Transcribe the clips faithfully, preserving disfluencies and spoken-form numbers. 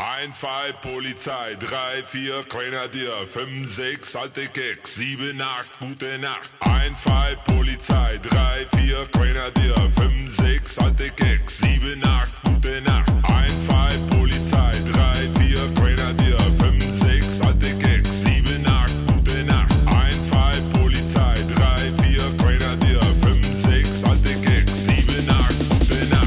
eins, zwei, Polizei, drei, vier, Grenadier, fünf, sechs, alte Keks, sieben, acht, gute Nacht. eins, zwei, Polizei, drei, vier, Grenadier, fünf, sechs, alte Keks, sieben, acht, gute Nacht. eins, zwei, Polizei, drei, vier, Grenadier, fünf, sechs, alte Keks, sieben, acht, gute Nacht. eins, zwei, Polizei, drei, vier, Grenadier, fünf, sechs, alte Keks, sieben, acht, gute Nacht.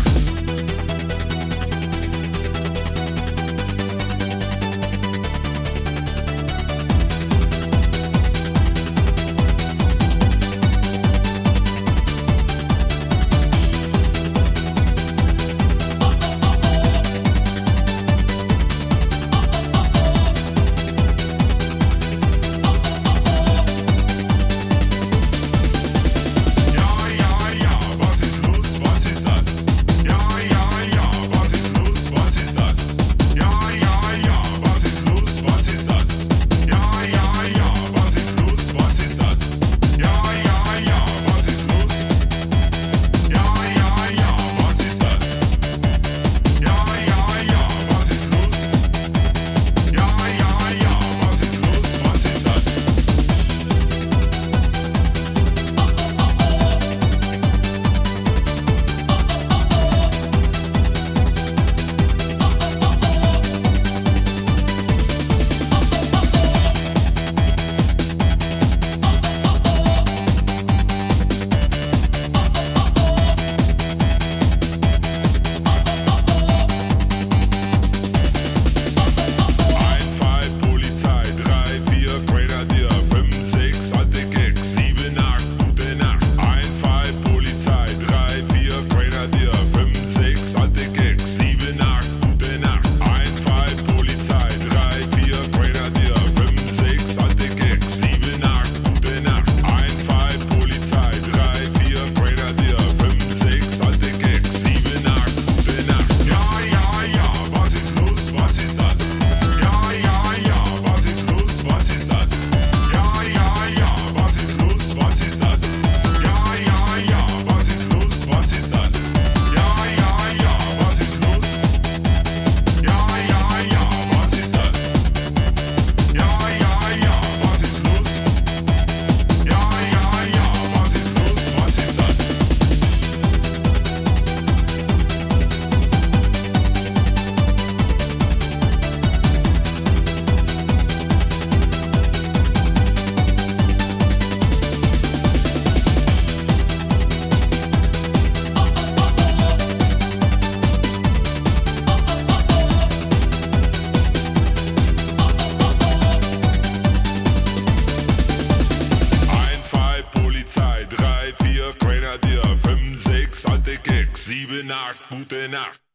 sieben, acht, gute Nacht.